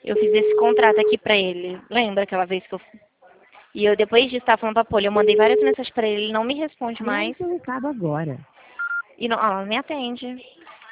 Eu fiz esse contrato aqui pra ele. Lembra aquela vez que eu... E eu, depois disso, tava falando pra Poli, eu mandei várias mensagens pra ele, ele não me responde mais. Entra o recado agora. E não, ela não me atende.